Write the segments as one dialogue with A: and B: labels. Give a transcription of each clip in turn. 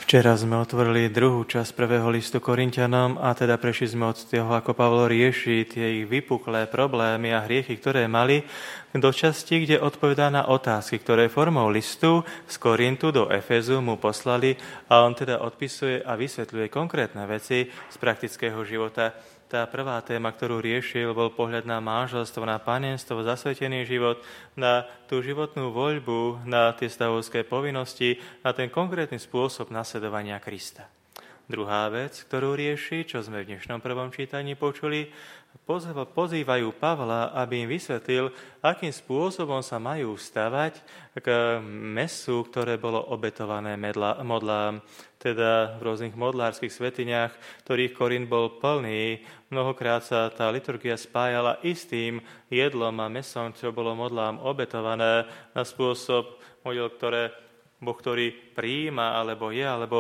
A: Včera sme otvorili druhú časť prvého listu Korinťanom a teda prešli sme od toho, ako Pavol rieši tie ich vypuklé problémy a hriechy, ktoré mali, do časti, kde odpovedá na otázky, ktoré formou listu z Korintu do Efezu mu poslali a on teda odpisuje a vysvetľuje konkrétne veci z praktického života. Tá prvá téma, ktorú riešil, bol pohľad na manželstvo, na panenstvo, zasvetený život, na tú životnú voľbu, na tie stavovské povinnosti, na ten konkrétny spôsob nasledovania Krista. Druhá vec, ktorú rieši, čo sme v dnešnom prvom čítaní počuli, pozývajú Pavla, aby im vysvetlil, akým spôsobom sa majú vstavať k mesu, ktoré bolo obetované modlám, teda v rôznych modlárskych svätyniach, ktorých Korint bol plný. Mnohokrát sa tá liturgia spájala istým jedlom a mesom, čo bolo modlám obetované na spôsob model, ktoré Boh, ktorý prijíma, alebo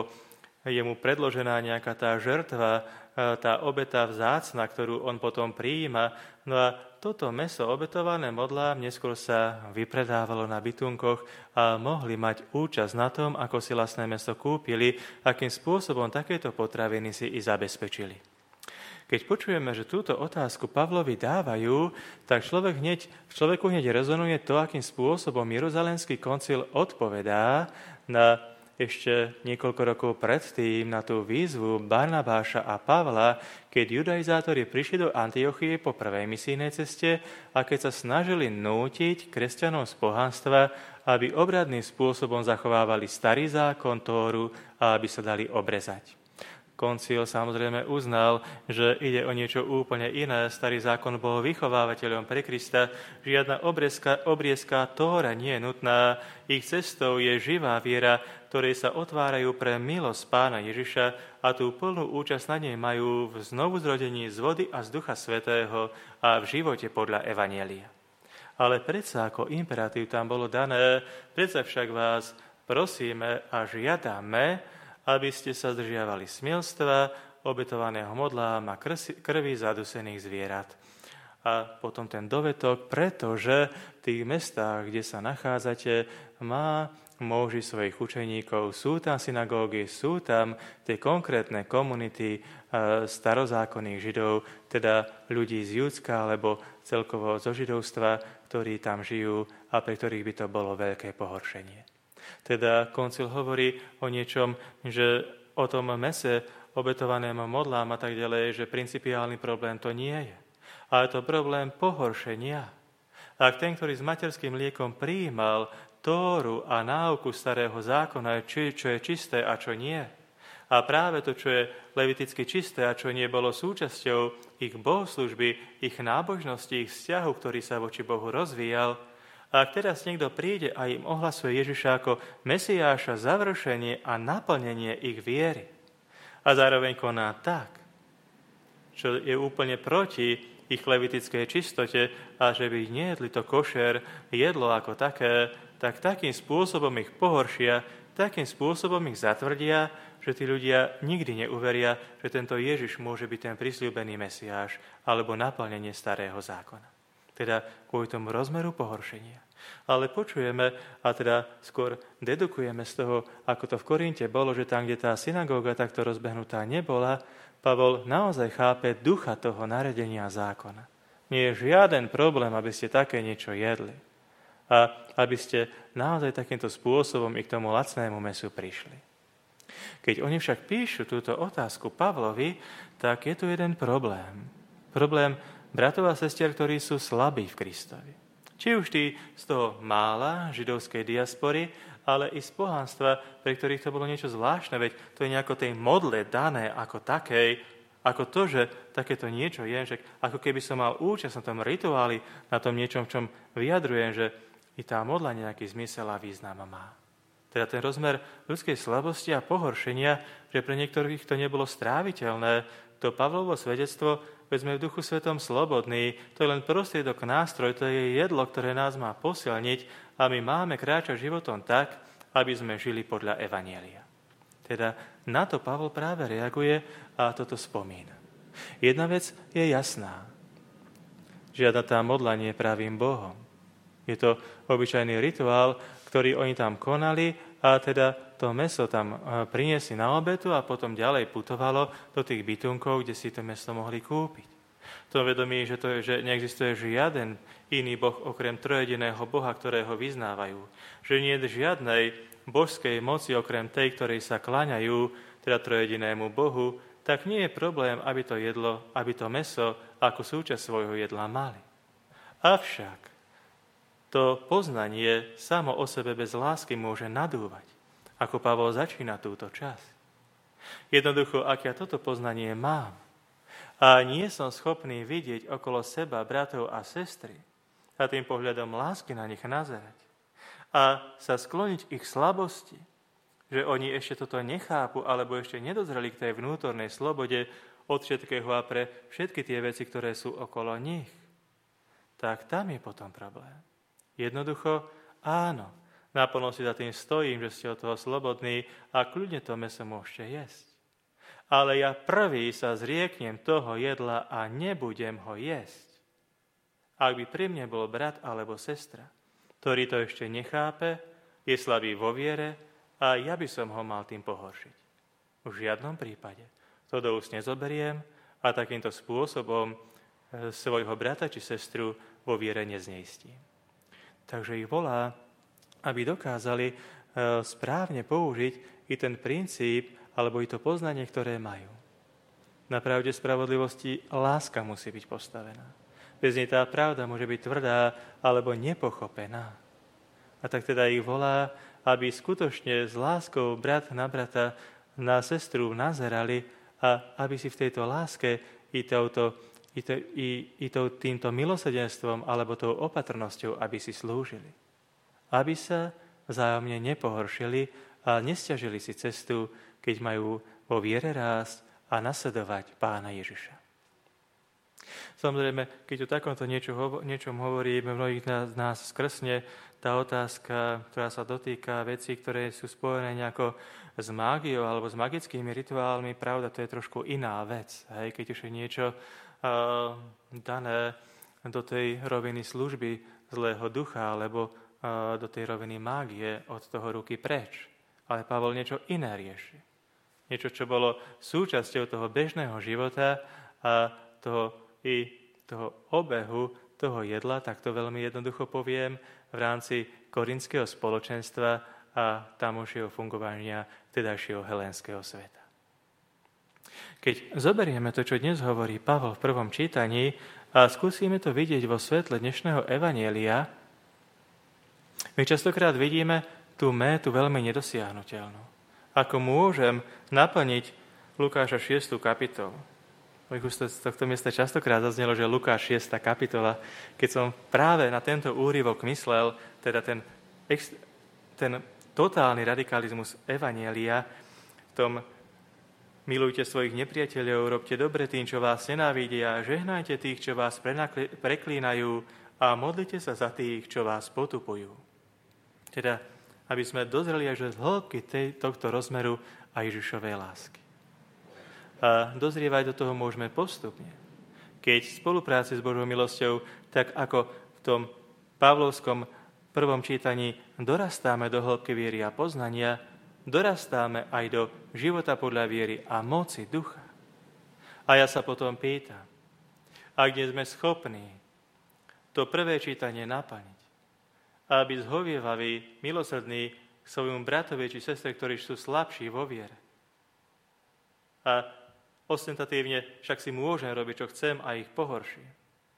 A: je mu predložená nejaká tá žrtva, tá obeta vzácna, ktorú on potom prijíma. No a toto mäso obetované modlám neskôr sa vypredávalo na bytunkoch a mohli mať účasť na tom, ako si vlastné mäso kúpili, akým spôsobom takéto potraviny si i zabezpečili. Keď počujeme, že túto otázku Pavlovi dávajú, tak človeku hneď rezonuje to, akým spôsobom Jeruzalemský koncil odpovedá na ešte niekoľko rokov predtým na tú výzvu Barnabáša a Pavla, keď judaizátori prišli do Antiochie po prvej misijnej ceste a keď sa snažili nútiť kresťanov z pohanstva, aby obradným spôsobom zachovávali starý zákon Tóru a aby sa dali obrezať. Koncil samozrejme uznal, že ide o niečo úplne iné. Starý zákon bol vychovávateľom pre Krista. Žiadna obriezka Tóra nie je nutná. Ich cestou je živá viera, ktorej sa otvárajú pre milosť Pána Ježiša a tú plnú účasť na nej majú v znovuzrodení z vody a z Ducha Svätého a v živote podľa Evanjelia. Ale predsa ako imperatív tam bolo dané, predsa však vás prosíme a žiadame, aby ste sa zdržiavali smielstva, obetovaného modlám a krvi zadusených zvierat. A potom ten dovetok, pretože v tých mestách, kde sa nachádzate, má muži svojich učeníkov, sú tam synagógy, sú tam tie konkrétne komunity starozákonných Židov, teda ľudí z Judska alebo celkovo zo židovstva, ktorí tam žijú a pre ktorých by to bolo veľké pohoršenie. Teda koncil hovorí o niečom, že o tom mese obetovanému modlám a tak ďalej, že principiálny problém to nie je. Ale to problém pohoršenia. Ak ten, ktorý s materským mliekom prijímal Tóru a náuku starého zákona, čo je čisté a čo nie, a práve to, čo je leviticky čisté a čo nie bolo súčasťou ich bohoslužby, ich nábožnosti, ich vzťahu, ktorý sa voči Bohu rozvíjal, a ak teraz niekto príde a im ohlasuje Ježiša ako Mesiáša, završenie a naplnenie ich viery a zároveň koná tak, čo je úplne proti ich levitickej čistote a že by nejedli to košer jedlo ako také, tak takým spôsobom ich pohoršia, takým spôsobom ich zatvrdia, že tí ľudia nikdy neuveria, že tento Ježiš môže byť ten prisľúbený Mesiáš alebo naplnenie starého zákona. Teda kvôli tomu rozmeru pohoršenia. Ale počujeme, a teda skôr dedukujeme z toho, ako to v Korinte bolo, že tam, kde tá synagóga takto rozbehnutá nebola, Pavol naozaj chápe ducha toho naredenia zákona. Nie je žiaden problém, aby ste také niečo jedli. A aby ste naozaj takýmto spôsobom i k tomu lacnému mesu prišli. Keď oni však píšu túto otázku Pavlovi, tak je tu jeden problém. Problém bratov a sestier, ktorí sú slabí v Kristovi. Či už tí z toho mála židovskej diaspory, ale i z pohanstva, pre ktorých to bolo niečo zvláštne, veď to je nejako tej modle dané ako takej, ako to, že takéto niečo je, že ako keby som mal účasť na tom rituáli, na tom niečom, v čom vyjadrujem, že i tá modla nejaký zmysel a význam má. Teda ten rozmer ľudskej slabosti a pohoršenia, že pre niektorých to nebolo stráviteľné, to Pavlovo svedectvo, veď sme v Duchu Svetom slobodní, to je len prostriedok, nástroj, to je jedlo, ktoré nás má posilniť a my máme kráčať životom tak, aby sme žili podľa Evanjelia. Teda na to Pavol práve reaguje a toto spomína. Jedna vec je jasná. Žiadna tá modla nie je pravým Bohom. Je to obyčajný rituál, ktorý oni tam konali a teda to mäso tam priniesli na obetu a potom ďalej putovalo do tých bytunkov, kde si to mäso mohli kúpiť. To vedomí, že neexistuje žiaden iný Boh okrem trojediného Boha, ktorého vyznávajú. Že nie je žiadnej božskej moci okrem tej, ktorej sa kláňajú, teda trojedinému Bohu, tak nie je problém, aby to mäso ako súčasť svojho jedla mali. Avšak to poznanie samo o sebe bez lásky môže nadúvať, ako Pavol začína túto časť. Jednoducho, ak ja toto poznanie mám a nie som schopný vidieť okolo seba bratov a sestry a tým pohľadom lásky na nich nazerať a sa skloniť ich slabosti, že oni ešte toto nechápu alebo ešte nedozreli k tej vnútornej slobode od všetkého a pre všetky tie veci, ktoré sú okolo nich, tak tam je potom problém. Jednoducho, áno, naplno si za tým stojím, že ste od toho slobodní a kľudne to mäso môžete jesť. Ale ja prvý sa zrieknem toho jedla a nebudem ho jesť. Ak by pri mne bol brat alebo sestra, ktorý to ešte nechápe, je slabý vo viere a ja by som ho mal tým pohoršiť. V žiadnom prípade. To do úst nezoberiem a takýmto spôsobom svojho brata či sestru vo viere nezneistím. Takže ich volá, aby dokázali správne použiť i ten princíp alebo i to poznanie, ktoré majú. Na pravde spravodlivosti láska musí byť postavená. Bez nej tá pravda môže byť tvrdá alebo nepochopená. A tak teda ich volá, aby skutočne s láskou brat na brata, na sestru nazerali a aby si v tejto láske týmto milosrdenstvom alebo tou opatrnosťou, aby si slúžili. Aby sa vzájomne nepohoršili a nesťažili si cestu, keď majú vo viere rásť a nasledovať Pána Ježiša. Samozrejme, keď o takomto niečom hovoríme, mnohých z nás skrsne tá otázka, ktorá sa dotýka vecí, ktoré sú spojené nejako s mágiou alebo s magickými rituálmi. Pravda, to je trošku iná vec. Hej? Keď už je niečo dané do tej roviny služby zlého ducha alebo do tej roviny mágie, od toho ruky preč. Ale Pavol niečo iné rieši. Niečo, čo bolo súčasťou toho bežného života a toho obehu, toho jedla, tak to veľmi jednoducho poviem, v rámci korinského spoločenstva a tamošieho fungovania tedajšieho helénskeho sveta. Keď zoberieme to, čo dnes hovorí Pavol v prvom čítaní a skúsime to vidieť vo svetle dnešného evanjelia, my častokrát vidíme tú métu veľmi nedosiahnuteľnú. Ako môžem naplniť Lukáša 6. kapitolu. Už z tohto miesta častokrát zaznelo, že Lukáš 6. kapitola, keď som práve na tento úryvok myslel, teda ten totálny radikalizmus evanjelia, v tom milujte svojich nepriateľov, robte dobre tým, čo vás nenávidia, žehnajte tých, čo vás preklínajú a modlite sa za tých, čo vás potupujú. Teda, aby sme dozreli až do hĺbky tohto rozmeru a Ježišovej lásky. A dozrievať do toho môžeme postupne. Keď v spolupráci s Božou milosťou, tak ako v tom pavlovskom prvom čítaní dorastáme do hĺbky viery a poznania, dorastáme aj do života podľa viery a moci ducha. A ja sa potom pýtam, ak nie sme schopní to prvé čítanie naplniť, a byť zhovievavý, milosrdný k svojmu bratovi či sestre, ktorí sú slabší vo viere. A ostentatívne však si môžem robiť, čo chcem a ich pohorším.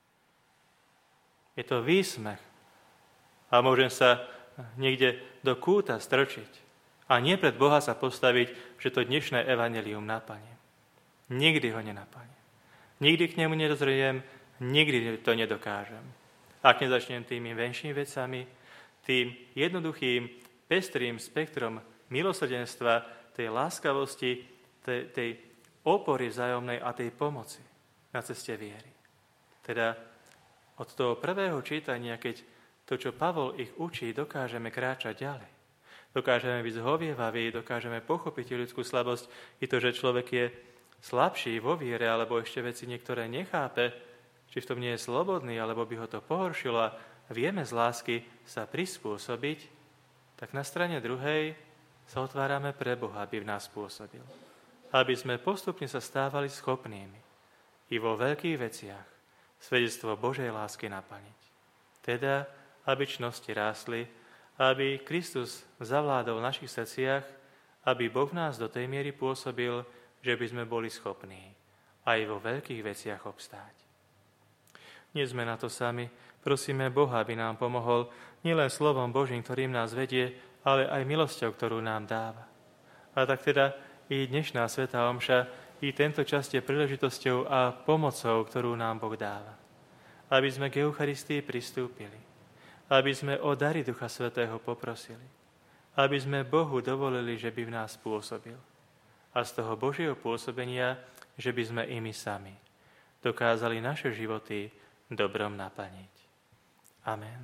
A: Je to výsmech a môžem sa niekde do kúta strčiť a nie pred Boha sa postaviť, že to dnešné evanjelium naplním. Nikdy ho nenaplním. Nikdy k nemu nedozriem, nikdy to nedokážem. Ak nezačnem tými venšími vecami, tým jednoduchým, pestrým spektrom milosrdenstva, tej láskavosti, tej opory vzájomnej a tej pomoci na ceste viery. Teda od toho prvého čítania, keď to, čo Pavol ich učí, dokážeme kráčať ďalej. Dokážeme byť zhovievaví, dokážeme pochopiť ľudskú slabosť i to, že človek je slabší vo viere, alebo ešte veci niektoré nechápe, či v tom nie je slobodný, alebo by ho to pohoršilo a vieme z lásky sa prispôsobiť, tak na strane druhej sa otvárame pre Boha, aby v nás pôsobil. Aby sme postupne sa stávali schopnými i vo veľkých veciach svedectvo Božej lásky naplniť. Teda, aby čnosti rástli, aby Kristus zavládol v našich srdciach, aby Boh v nás do tej miery pôsobil, že by sme boli schopní aj vo veľkých veciach obstáť. Nie sme na to sami, prosíme Boha, aby nám pomohol nielen slovom Božím, ktorým nás vedie, ale aj milosťou, ktorú nám dáva. A tak teda i dnešná svätá omša, i tento čas je príležitosťou a pomocou, ktorú nám Boh dáva. Aby sme k Eucharistii pristúpili, aby sme o dary Ducha Svätého poprosili, aby sme Bohu dovolili, že by v nás pôsobil. A z toho Božieho pôsobenia, že by sme i my sami dokázali naše životy dobrom naplniť. Amen.